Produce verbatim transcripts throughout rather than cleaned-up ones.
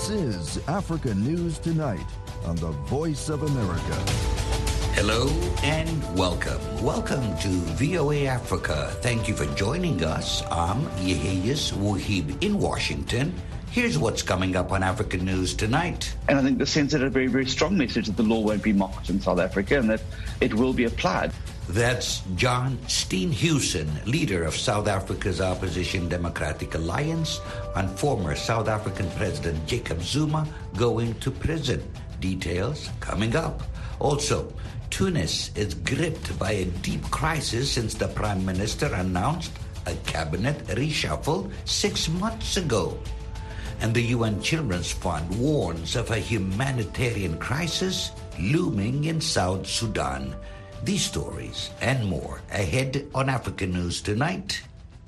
This is Africa News Tonight on the Voice of America. Hello and welcome. Welcome to V O A Africa. Thank you for joining us. I'm Yeheyes Wahib in Washington. Here's what's coming up on Africa News Tonight. And I think this sends out a very, very strong message that the law won't be mocked in South Africa and that it will be applied. That's John Steenhuisen, leader of South Africa's opposition Democratic Alliance, on former South African President Jacob Zuma going to prison. Details coming up. Also, Tunis is gripped by a deep crisis since the Prime Minister announced a cabinet reshuffle six months ago. And the U N Children's Fund warns of a humanitarian crisis looming in South Sudan. These stories and more ahead on Africa News Tonight.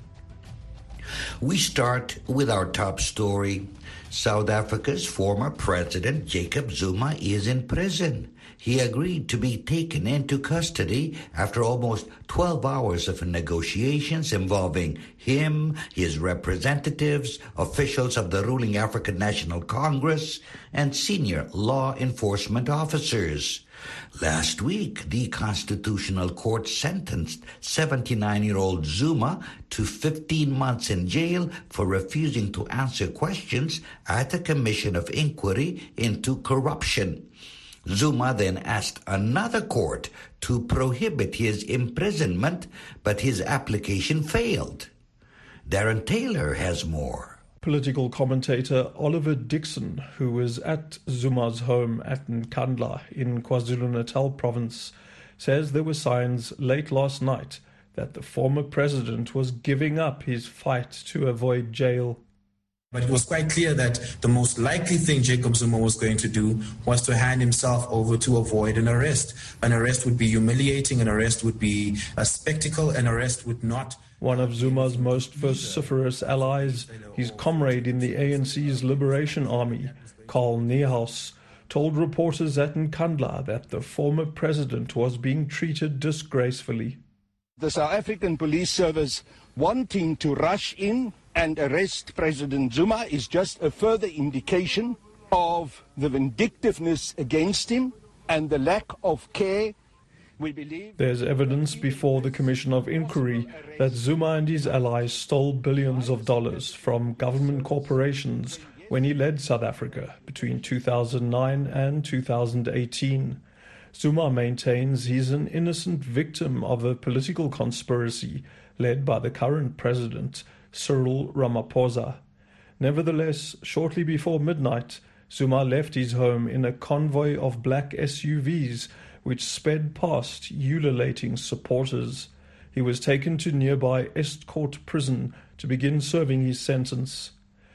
We start with our top story. South Africa's former president, Jacob Zuma, is in prison. He agreed to be taken into custody after almost twelve hours of negotiations involving him, his representatives, officials of the ruling African National Congress, and senior law enforcement officers. Last week, the Constitutional Court sentenced seventy-nine-year-old Zuma to fifteen months in jail for refusing to answer questions at a commission of inquiry into corruption. Zuma then asked another court to prohibit his imprisonment, but his application failed. Darren Taylor has more. Political commentator Oliver Dixon, who was at Zuma's home at Nkandla in KwaZulu-Natal province, says there were signs late last night that the former president was giving up his fight to avoid jail. But it was quite clear that the most likely thing Jacob Zuma was going to do was to hand himself over to avoid an arrest. An arrest would be humiliating, an arrest would be a spectacle, an arrest would not... One of Zuma's most vociferous allies, his comrade in the A N C's Liberation Army, Carl Niehaus, told reporters at Nkandla that the former president was being treated disgracefully. The South African Police Service wanting to rush in and arrest President Zuma is just a further indication of the vindictiveness against him and the lack of care. We believe there's evidence before the Commission of Inquiry that Zuma and his allies stole billions of dollars from government corporations when he led South Africa between two thousand nine and two thousand eighteen. Zuma maintains he's an innocent victim of a political conspiracy led by the current president, Cyril Ramaphosa. Nevertheless, shortly before midnight, Zuma left his home in a convoy of black S U Vs which sped past ululating supporters. He was taken to nearby Estcourt prison to begin serving his sentence.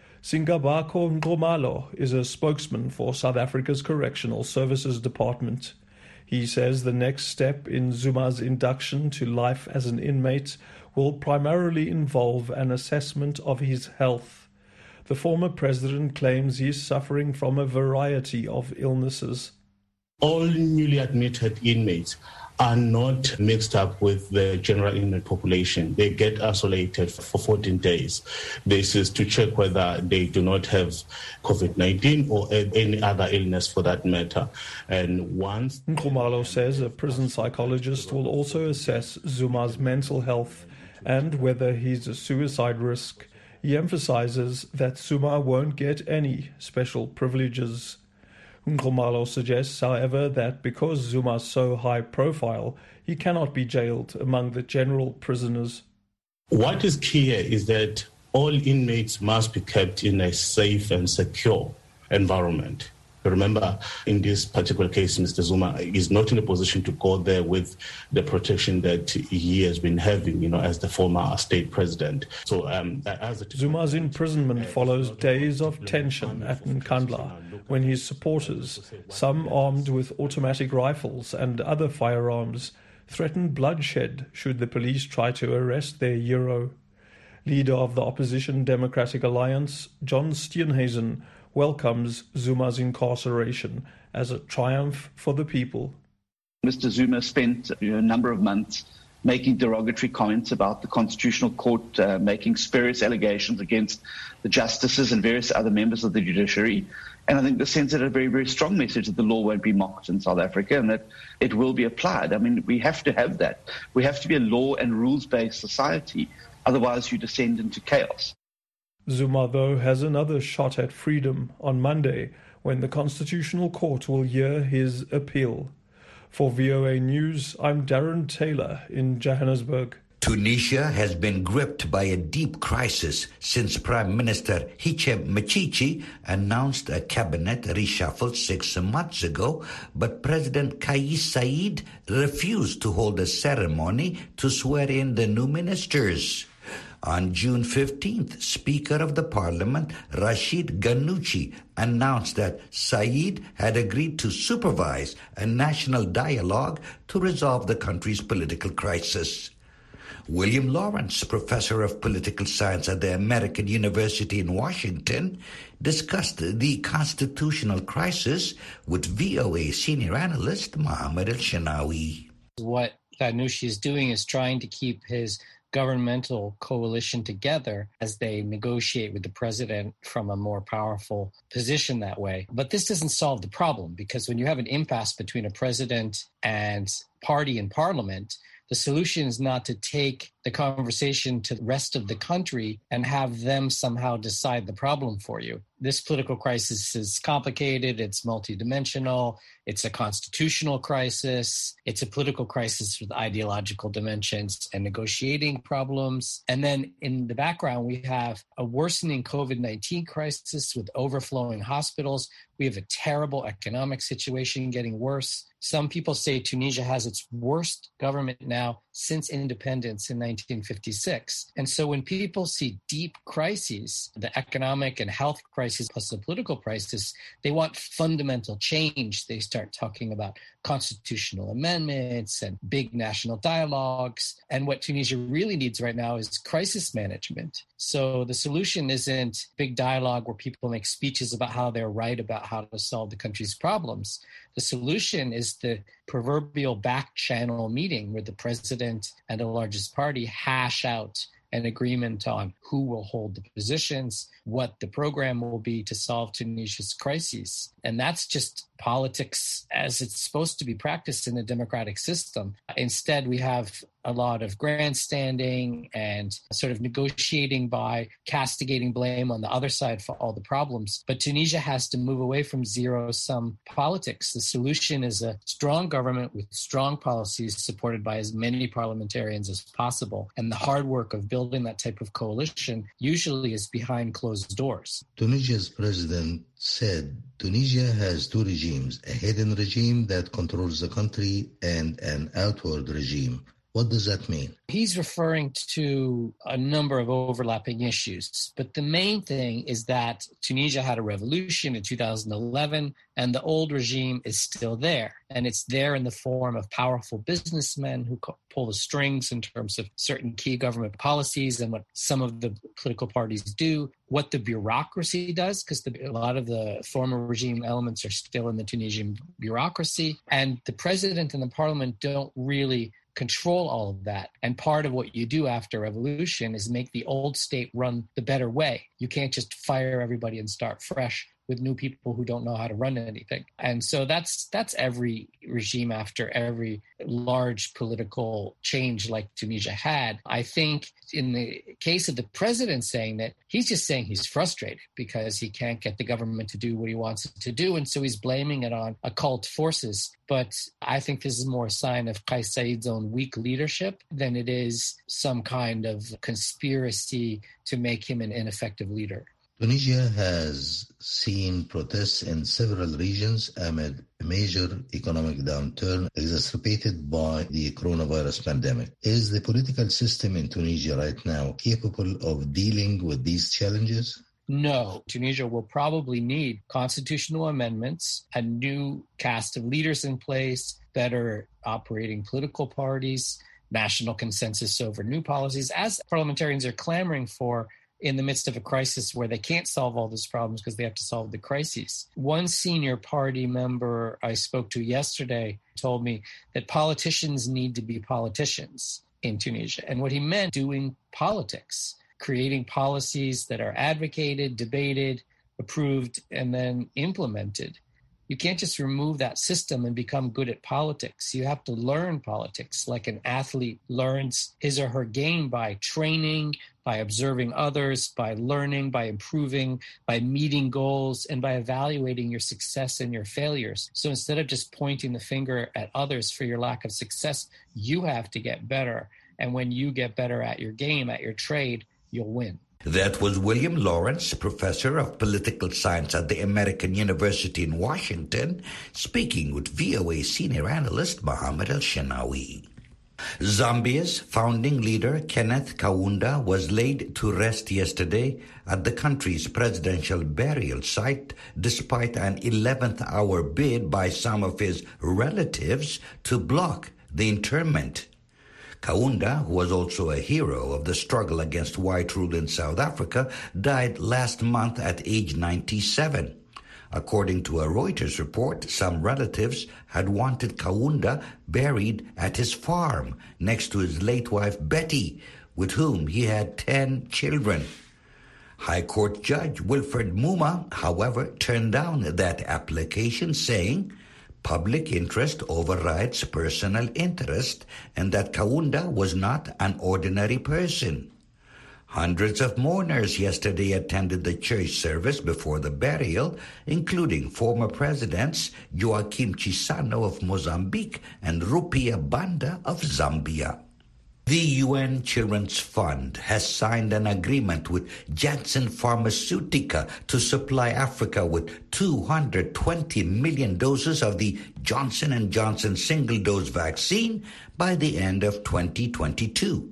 Singabako Nxumalo is a spokesman for South Africa's Correctional Services Department. He says the next step in Zuma's induction to life as an inmate will primarily involve an assessment of his health. The former president claims he is suffering from a variety of illnesses. All newly admitted inmates are not mixed up with the general inmate population. They get isolated for fourteen days. This is to check whether they do not have COVID nineteen or any other illness for that matter. And once... Nxumalo says a prison psychologist will also assess Zuma's mental health and whether he's a suicide risk. He emphasizes that Zuma won't get any special privileges. Nxumalo suggests, however, that because Zuma's so high profile, he cannot be jailed among the general prisoners. What is clear is that all inmates must be kept in a safe and secure environment. Remember, in this particular case, Mister Zuma is not in a position to go there with the protection that he has been having, you know, as the former state president. So, um, as a Zuma's imprisonment follows days of tension at Nkandla, when his supporters, some armed with automatic rifles and other firearms, threatened bloodshed should the police try to arrest their hero. Leader of the opposition Democratic Alliance, John Steenhuisen, welcomes Zuma's incarceration as a triumph for the people. Mister Zuma spent you know, a number of months making derogatory comments about the Constitutional Court, uh, making spurious allegations against the justices and various other members of the judiciary. And I think the sends a very, very strong message that the law won't be mocked in South Africa and that it will be applied. I mean, we have to have that. We have to be a law and rules-based society. Otherwise, you descend into chaos. Zuma, though, has another shot at freedom on Monday when the Constitutional Court will hear his appeal. For V O A News, I'm Darren Taylor in Johannesburg. Tunisia has been gripped by a deep crisis since Prime Minister Hichem Mechichi announced a cabinet reshuffle six months ago, but President Kais Saied refused to hold a ceremony to swear in the new ministers. On June fifteenth, Speaker of the Parliament, Rashid Ghannouchi, announced that Saied had agreed to supervise a national dialogue to resolve the country's political crisis. William Lawrence, professor of political science at the American University in Washington, discussed the constitutional crisis with V O A senior analyst Mohammed El-Shanawi. What Ghannouchi is doing is trying to keep his governmental coalition together as they negotiate with the president from a more powerful position that way. But this doesn't solve the problem, because when you have an impasse between a president and party in parliament, the solution is not to take the conversation to the rest of the country and have them somehow decide the problem for you. This political crisis is complicated, it's multidimensional, it's a constitutional crisis, it's a political crisis with ideological dimensions and negotiating problems. And then in the background, we have a worsening COVID nineteen crisis with overflowing hospitals. We have a terrible economic situation getting worse. Some people say Tunisia has its worst government now since independence in nineteen fifty-six. And so when people see deep crises, the economic and health crisis plus the political crisis, they want fundamental change. They start talking about constitutional amendments and big national dialogues. And what Tunisia really needs right now is crisis management. So the solution isn't big dialogue where people make speeches about how they're right about how to solve the country's problems. The solution is the proverbial back channel meeting where the president and the largest party hash out an agreement on who will hold the positions, what the program will be to solve Tunisia's crises. And that's just politics as it's supposed to be practiced in a democratic system. Instead, we have a lot of grandstanding and sort of negotiating by castigating blame on the other side for all the problems. But Tunisia has to move away from zero-sum politics. The solution is a strong government with strong policies supported by as many parliamentarians as possible. And the hard work of building that type of coalition usually is behind closed doors. Tunisia's president said Tunisia has two regimes, a hidden regime that controls the country and an outward regime. What does that mean? He's referring to a number of overlapping issues, but the main thing is that Tunisia had a revolution in two thousand eleven, and the old regime is still there. And it's there in the form of powerful businessmen who pull the strings in terms of certain key government policies and what some of the political parties do, what the bureaucracy does, because a lot of the former regime elements are still in the Tunisian bureaucracy. And the president and the parliament don't really control all of that. And part of what you do after revolution is make the old state run the better way. You can't just fire everybody and start fresh with new people who don't know how to run anything. And so that's that's every regime after every large political change like Tunisia had. I think in the case of the president saying that, he's just saying he's frustrated because he can't get the government to do what he wants it to do. And so he's blaming it on occult forces. But I think this is more a sign of Kais Saied's own weak leadership than it is some kind of conspiracy to make him an ineffective leader. Tunisia has seen protests in several regions amid a major economic downturn exacerbated by the coronavirus pandemic. Is the political system in Tunisia right now capable of dealing with these challenges? No. Tunisia will probably need constitutional amendments, a new cast of leaders in place, better operating political parties, national consensus over new policies, as parliamentarians are clamoring for in the midst of a crisis where they can't solve all these problems because they have to solve the crises. One senior party member I spoke to yesterday told me that politicians need to be politicians in Tunisia. And what he meant, doing politics, creating policies that are advocated, debated, approved and then implemented. You can't just remove that system and become good at politics. You have to learn politics like an athlete learns his or her game by training, by observing others, by learning, by improving, by meeting goals, and by evaluating your success and your failures. So instead of just pointing the finger at others for your lack of success, you have to get better. And when you get better at your game, at your trade, you'll win. That was William Lawrence, professor of political science at the American University in Washington, speaking with V O A senior analyst Mohammed El-Shanawi. Zambia's founding leader, Kenneth Kaunda, was laid to rest yesterday at the country's presidential burial site despite an eleventh hour bid by some of his relatives to block the interment. Kaunda, who was also a hero of the struggle against white rule in South Africa, died last month at age ninety-seven. According to a Reuters report, some relatives had wanted Kaunda buried at his farm next to his late wife Betty, with whom he had ten children. High Court Judge Wilfred Muma, however, turned down that application, saying public interest overrides personal interest and that Kaunda was not an ordinary person. Hundreds of mourners yesterday attended the church service before the burial, including former presidents Joaquim Chissano of Mozambique and Rupiah Banda of Zambia. The U N Children's Fund has signed an agreement with Janssen Pharmaceutica to supply Africa with two hundred twenty million doses of the Johnson and Johnson single-dose vaccine by the end of twenty twenty-two.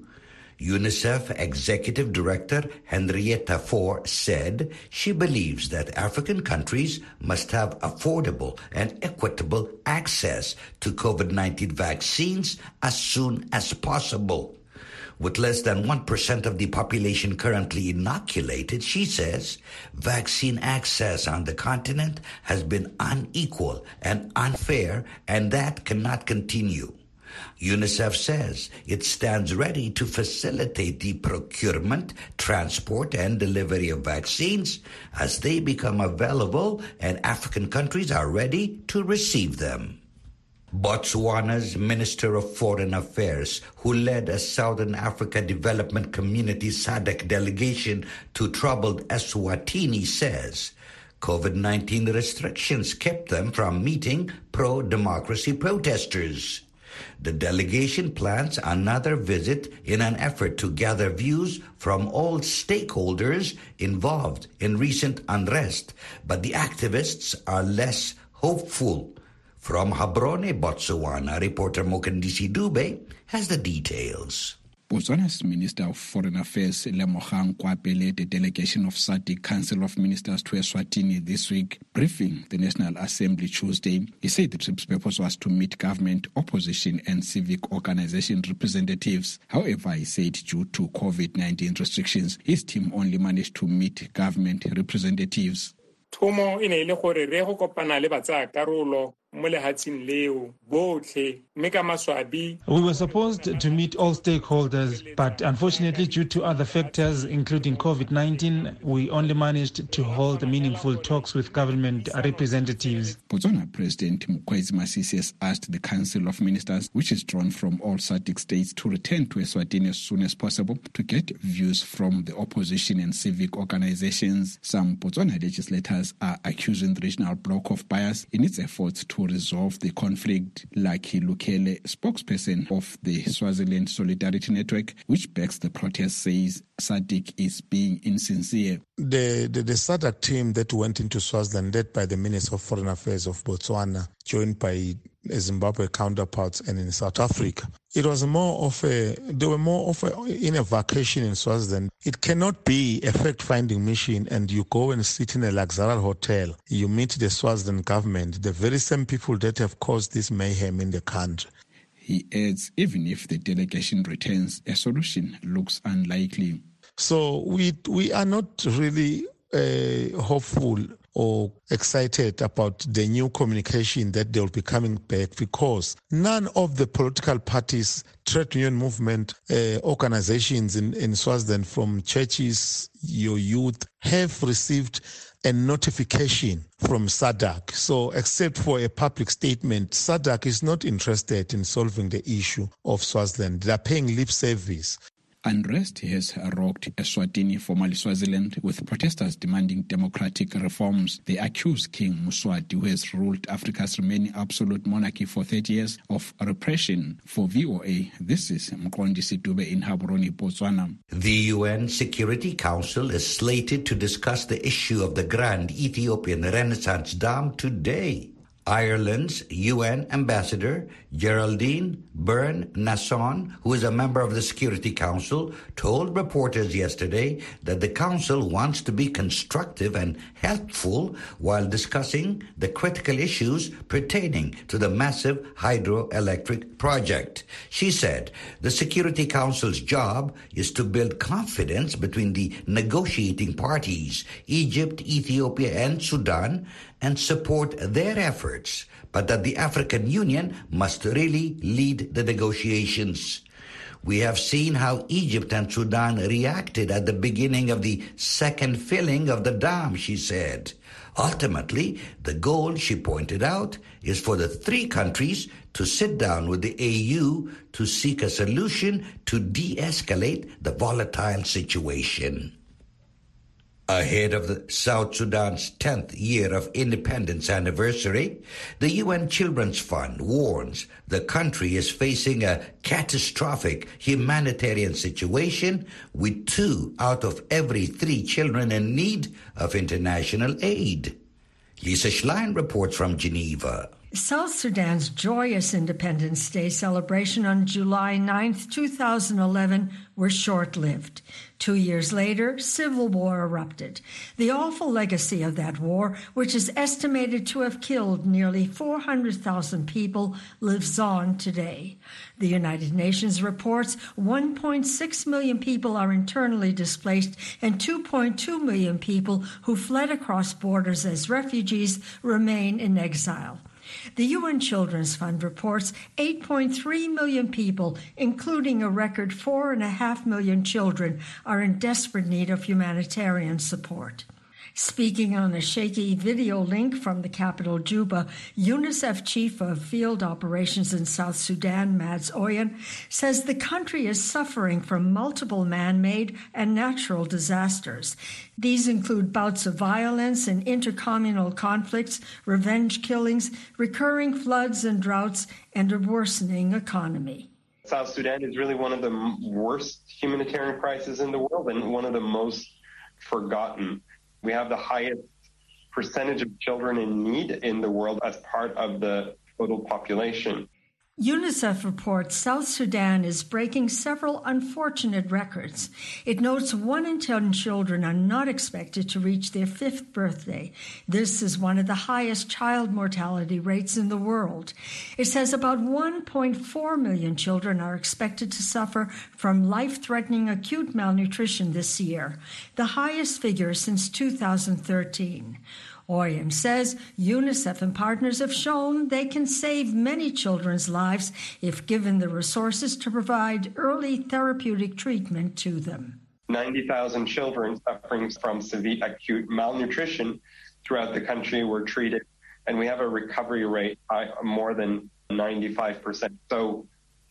UNICEF Executive Director Henrietta Fore said she believes that African countries must have affordable and equitable access to COVID nineteen vaccines as soon as possible. With less than one percent of the population currently inoculated, she says, vaccine access on the continent has been unequal and unfair, and that cannot continue. UNICEF says it stands ready to facilitate the procurement, transport, and delivery of vaccines as they become available and African countries are ready to receive them. Botswana's Minister of Foreign Affairs, who led a Southern Africa Development Community S A D C delegation to troubled Eswatini, says COVID nineteen restrictions kept them from meeting pro-democracy protesters. The delegation plans another visit in an effort to gather views from all stakeholders involved in recent unrest, but the activists are less hopeful. From Gaborone, Botswana, reporter Mokandisi Dube has the details. Botswana's Minister of Foreign Affairs, Lemogang Kwape, led a delegation of S A D C Council of Ministers to Eswatini this week, briefing the National Assembly Tuesday. He said the trip's purpose was to meet government, opposition and civic organization representatives. However, he said due to COVID nineteen restrictions, his team only managed to meet government representatives. We were supposed to meet all stakeholders, but unfortunately, due to other factors, including COVID nineteen, we only managed to hold meaningful talks with government representatives. Botswana President Mokgweetsi Masisi has asked the Council of Ministers, which is drawn from all S A D C states, to return to Eswatini as soon as possible to get views from the opposition and civic organizations. Some Botswana legislators are accusing the regional bloc of bias in its efforts to resolve the conflict. Lucky Lukele, spokesperson of the Swaziland Solidarity Network, which backs the protest, says S A D C is being insincere. The, the, the S A D C team that went into Swaziland, led by the Minister of Foreign Affairs of Botswana, joined by Zimbabwe counterparts and in South Africa. It was more of a, they were more of a, in a vacation in Swaziland. It cannot be a fact-finding mission and you go and sit in a luxurious hotel. You meet the Swaziland government, the very same people that have caused this mayhem in the country. He adds, even if the delegation returns, a solution looks unlikely. So we we are not really uh, hopeful or excited about the new communication that they'll be coming back, because none of the political parties, trade union movement, uh, organizations in, in Swaziland, from churches, your youth, have received a notification from SADC. So except for a public statement, SADC is not interested in solving the issue of Swaziland. They are paying lip service. Unrest has rocked Eswatini, formerly Swaziland, with protesters demanding democratic reforms. They accuse King Mswati, who has ruled Africa's remaining absolute monarchy for thirty years, of repression. For V O A, this is Mkondi Sitube in Gaborone, Botswana. The U N Security Council is slated to discuss the issue of the Grand Ethiopian Renaissance Dam today. Ireland's U N Ambassador Geraldine Byrne-Nasson, who is a member of the Security Council, told reporters yesterday that the Council wants to be constructive and helpful while discussing the critical issues pertaining to the massive hydroelectric project. She said the Security Council's job is to build confidence between the negotiating parties, Egypt, Ethiopia, and Sudan, and support their efforts, but that the African Union must really lead the negotiations. We have seen how Egypt and Sudan reacted at the beginning of the second filling of the dam, she said. Ultimately, the goal, she pointed out, is for the three countries to sit down with the A U to seek a solution to de-escalate the volatile situation. Ahead of the South Sudan's tenth year of independence anniversary, the U N Children's Fund warns the country is facing a catastrophic humanitarian situation with two out of every three children in need of international aid. Lisa Schlein reports from Geneva. South Sudan's joyous Independence Day celebration on July ninth, two thousand eleven were short-lived. Two years later, civil war erupted. The awful legacy of that war, which is estimated to have killed nearly four hundred thousand people, lives on today. The United Nations reports one point six million people are internally displaced and two point two million people who fled across borders as refugees remain in exile. The U N Children's Fund reports eight point three million people, including a record four point five million children, are in desperate need of humanitarian support. Speaking on a shaky video link from the capital, Juba, UNICEF Chief of Field Operations in South Sudan, Mads Oyen, says the country is suffering from multiple man-made and natural disasters. These include bouts of violence and intercommunal conflicts, revenge killings, recurring floods and droughts, and a worsening economy. South Sudan is really one of the worst humanitarian crises in the world and one of the most forgotten. We have the highest percentage of children in need in the world as part of the total population. UNICEF reports South Sudan is breaking several unfortunate records. It notes one in ten children are not expected to reach their fifth birthday. This is one of the highest child mortality rates in the world. It says about one point four million children are expected to suffer from life-threatening acute malnutrition this year, the highest figure since two thousand thirteen. Oyen says UNICEF and partners have shown they can save many children's lives if given the resources to provide early therapeutic treatment to them. ninety thousand children suffering from severe acute malnutrition throughout the country were treated, and we have a recovery rate of more than ninety-five percent. So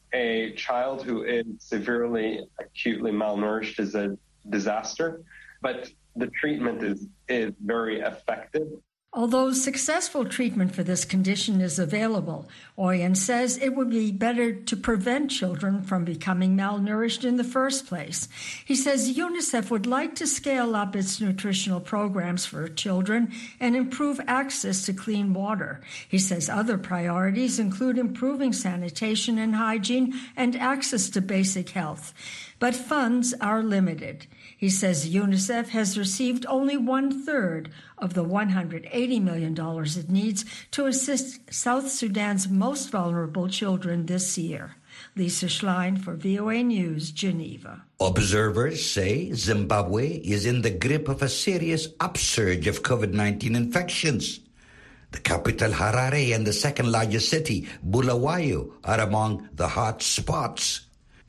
a child who is severely acutely malnourished is a disaster, but the treatment is, is very effective. Although successful treatment for this condition is available, Oyen says it would be better to prevent children from becoming malnourished in the first place. He says UNICEF would like to scale up its nutritional programs for children and improve access to clean water. He says other priorities include improving sanitation and hygiene and access to basic health. But funds are limited. He says UNICEF has received only one-third of the one hundred eighty million dollars it needs to assist South Sudan's most vulnerable children this year. Lisa Schlein for V O A News, Geneva. Observers say Zimbabwe is in the grip of a serious upsurge of COVID nineteen infections. The capital, Harare, and the second largest city, Bulawayo, are among the hot spots.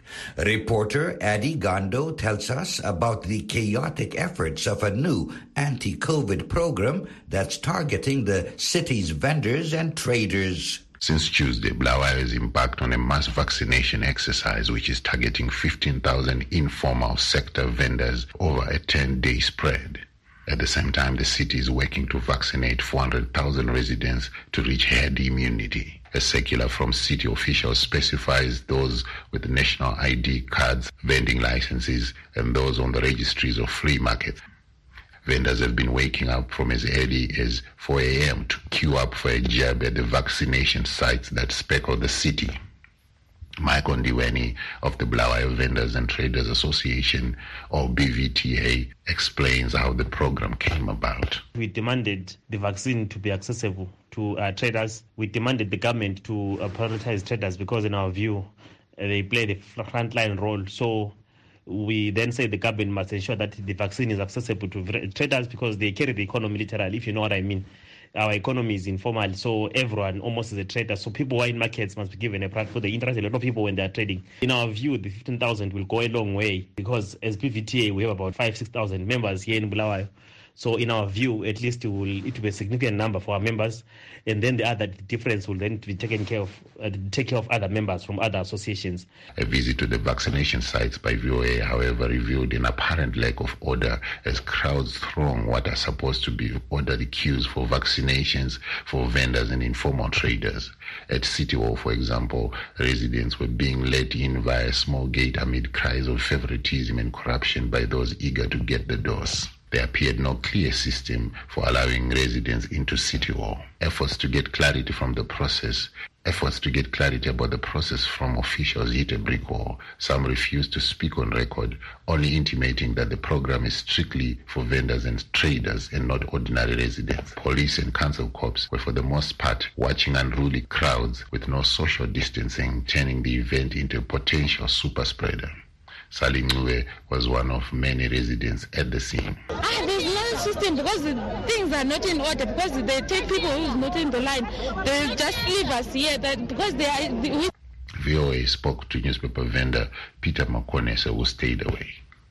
Reporter Adi Gondo tells us about the chaotic efforts of a new anti-COVID program that's targeting the city's vendors and traders. Since Tuesday, Bulawayo has embarked on a mass vaccination exercise which is targeting fifteen thousand informal sector vendors over a ten-day spread. At the same time, the city is working to vaccinate four hundred thousand residents to reach herd immunity. A circular from city officials specifies those with national I D cards, vending licenses, and those on the registries of flea markets. Vendors have been waking up from as early as four a.m. to queue up for a jab at the vaccination sites that speckle the city. Mike Ondiweni of the Bulawayo Vendors and Traders Association, or B V T A, explains how the program came about. We demanded the vaccine to be accessible to uh, traders. We demanded the government to uh, prioritize traders because, in our view, uh, they play the frontline role. So we then say the government must ensure that the vaccine is accessible to traders because they carry the economy literally, if you know what I mean. Our economy is informal, so everyone almost is a trader. So people who are in markets must be given a platform. They interest a lot of people when they are trading. In our view, the fifteen thousand will go a long way because as P V T A, we have about five, six thousand members here in Bulawayo. So in our view, at least it will, it will be a significant number for our members. And then the other difference will then be taken care of, uh, take care of other members from other associations. A visit to the vaccination sites by V O A, however, revealed an apparent lack of order as crowds throng what are supposed to be orderly queues for vaccinations for vendors and informal traders. At City Hall, for example, residents were being let in via a small gate amid cries of favoritism and corruption by those eager to get the dose. There appeared no clear system for allowing residents into City Hall. Efforts to get clarity from the process, efforts to get clarity about the process from officials hit a brick wall. Some refused to speak on record, only intimating that the program is strictly for vendors and traders and not ordinary residents. Police and council corps were for the most part watching unruly crowds with no social distancing, turning the event into a potential super spreader. Salim Nue was one of many residents at the scene. Ah, there's no system because the things are not in order because they take people who's not in the line. They just leave us here that because they are. We... V O A spoke to newspaper vendor Peter Makonese, who stayed away.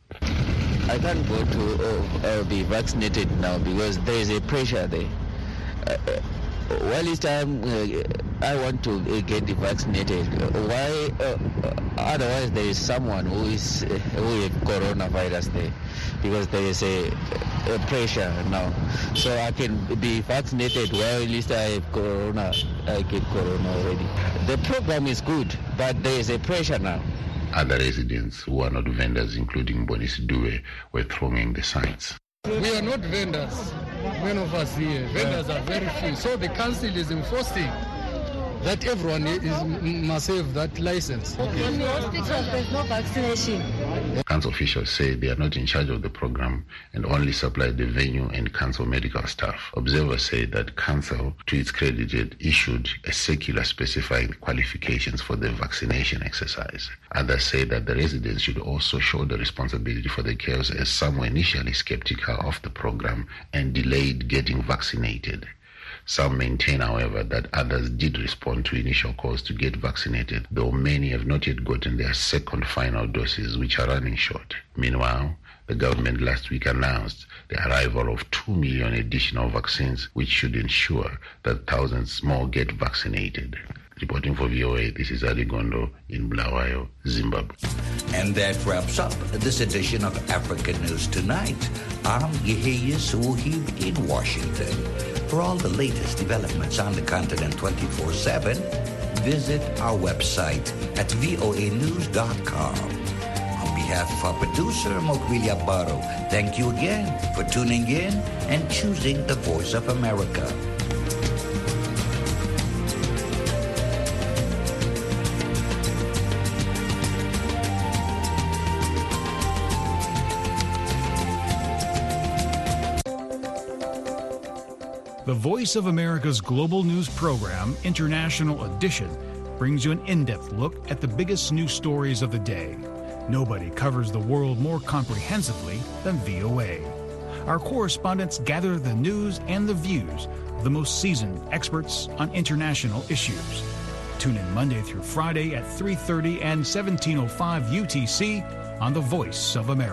I can't go to uh, uh, be vaccinated now because there is a pressure there. Uh, uh, Well, this time uh, I want to uh, get vaccinated. Why? Uh, otherwise, there is someone who is uh, who has coronavirus there, because there is a, a pressure now. So I can be vaccinated. Well, at least I have corona. I get corona already. The program is good, but there is a pressure now. Other residents who are not vendors, including Bonis Due, were thronging the sites. We are not vendors. Many of us here, vendors are very few. So the council is enforcing that everyone is, must have that license. Okay. In the hospital, there's no vaccination. Council officials say they are not in charge of the program and only supply the venue and council medical staff. Observers say that council, to its credit, issued a circular specifying qualifications for the vaccination exercise. Others say that the residents should also show the responsibility for the chaos, as some were initially skeptical of the program and delayed getting vaccinated. Some maintain, however, that others did respond to initial calls to get vaccinated, though many have not yet gotten their second final doses, which are running short. Meanwhile, the government last week announced the arrival of two million additional vaccines, which should ensure that thousands more get vaccinated. Reporting for V O A, this is Ali Gondo in Bulawayo, Zimbabwe. And that wraps up this edition of African News Tonight. I'm Yeheyes Wuhib in Washington. For all the latest developments on the continent twenty-four seven, visit our website at voa news dot com. On behalf of our producer, Mokwilia Baro, thank you again for tuning in and choosing the Voice of America. The Voice of America's Global News Program, International Edition, brings you an in-depth look at the biggest news stories of the day. Nobody covers the world more comprehensively than V O A. Our correspondents gather the news and the views of the most seasoned experts on international issues. Tune in Monday through Friday at three thirty and seventeen oh five U T C on the Voice of America.